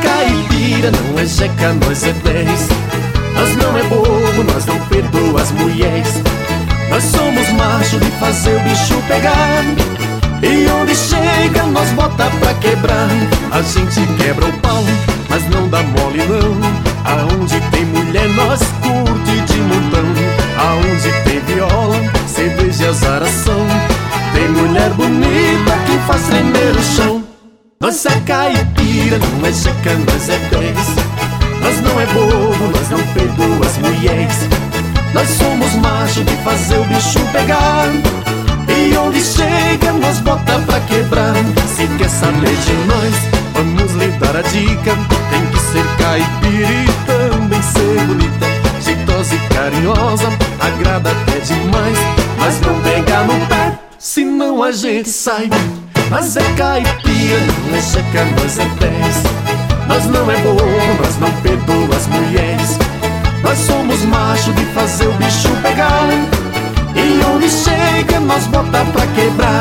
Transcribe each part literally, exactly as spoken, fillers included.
caipira, não é jeca, nós é dez. Nós não é bobo, nós não perdoa as mulheres. Nós somos macho de fazer o bicho pegar. E onde chega nós bota pra quebrar. A gente quebra o pau, mas não dá mole não. Aonde tem mulher nós curte de montão. Aonde tem viola, cerveja e azaração. Tem mulher bonita que faz tremer o chão. Nós é caipira, não é jeca, nós é dez. Nós não é bobo, nós não perdoa as mulheres. Nós somos macho de fazer o bicho pegar. E onde chega nós bota pra quebrar. Se quer saber de nós, vamos lhe dar a dica. Tem que ser caipira e também ser bonita. Jeitosa e carinhosa, agrada até demais. Mas não pega no pé, senão a gente sai. Nós é caipira, não é jeca, nós é dez. Nós não é bobo, nós não perdoa as mulheres. Nós somos macho de fazer o bicho pegar. E onde chega nós bota pra quebrar.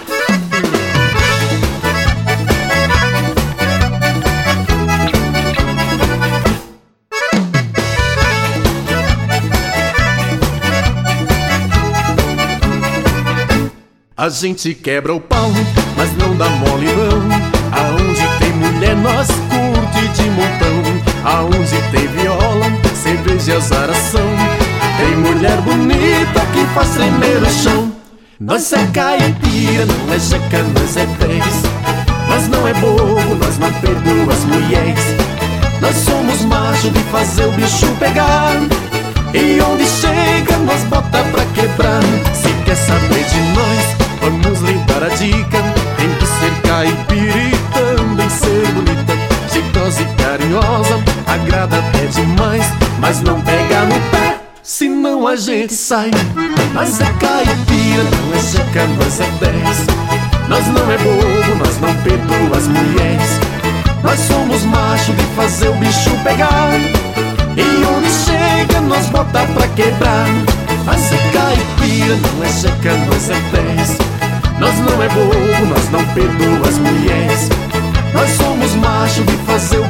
A gente quebra o pau, mas não dá mole não. Aonde tem mulher nós curte de montão. Aonde tem viola, cerveja e azaração. Tem mulher bonita que faz tremer o chão. Nós é caipira, não é jeca, nós é dez. Nós não é bobo, nós não perdoa as mulheres. Nós somos macho de fazer o bicho pegar. E onde chega nós bota pra quebrar. Se quer saber de nós, vamos lhe dar a dica. Tem que ser caipira e também ser bonita. Jeitosa e carinhosa, agrada até demais. Mas não pega no pé, senão a gente sai. Nós é caipira, não é jeca, nós é dez. Nós não é bobo, nós não perdoa as mulheres. Nós somos macho de fazer o bicho pegar. E onde chega nós bota pra quebrar. Nós é caipira, não é jeca, nós é dez. Nós não é bobo, nós não perdoa as mulheres. Nós somos macho de fazer o